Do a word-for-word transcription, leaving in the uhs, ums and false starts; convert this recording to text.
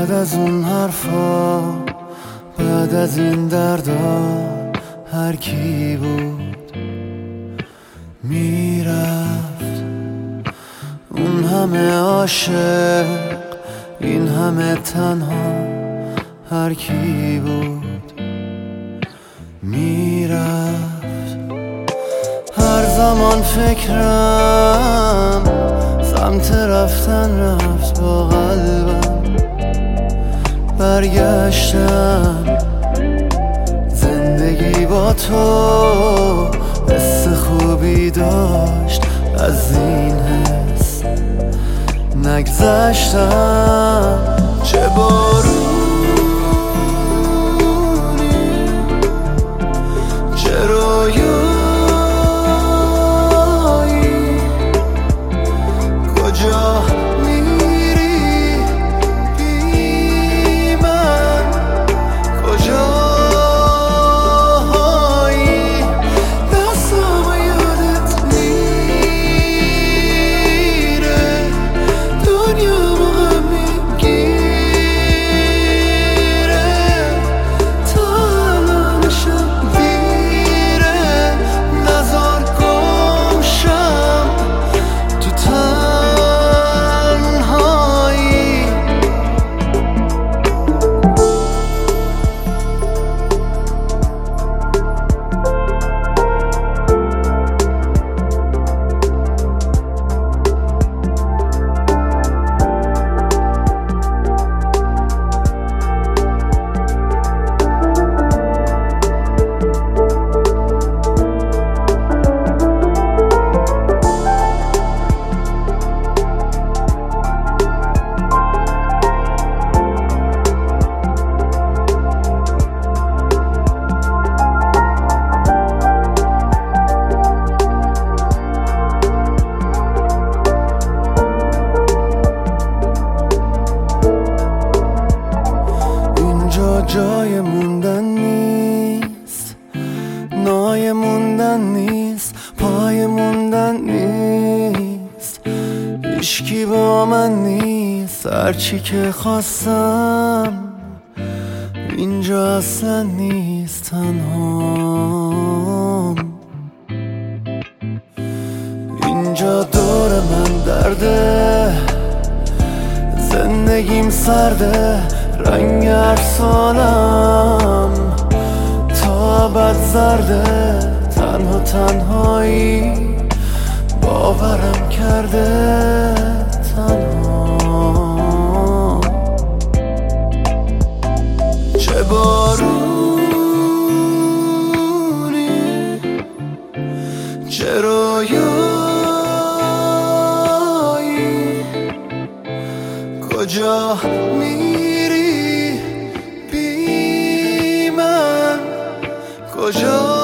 بعد از اون حرفا، بعد از این دردا، هر کی بود میرفت. اون همه عاشق، این همه تنها، هر کی بود میرفت. هر زمان فکرم سمت رفتن رفت، با قلبم برگشتم. زندگی با تو حس خوبی داشت، از این حس نگذشتم. چه بارونی، چه رویایی، کجا میری بی من، کجایی؟ دستامو یادت میره، دنیا موقع میگیره، تا الانشم دیره. نزار گم شم تو تنهایی. اینجا جای موندن نیست، نای موندن نیست، پای موندن نیست. هیچکی با من نیست، هرچی که خواستم اینجا اصلا نیست. تنهام اینجا دور من درده، زندگیم سرده، رنگ هر سالم تا ابد زرده. تنها تنهایی باورم کرده، تنها. چه بارونی، چه رویایی، کجا میری بی من، کجا؟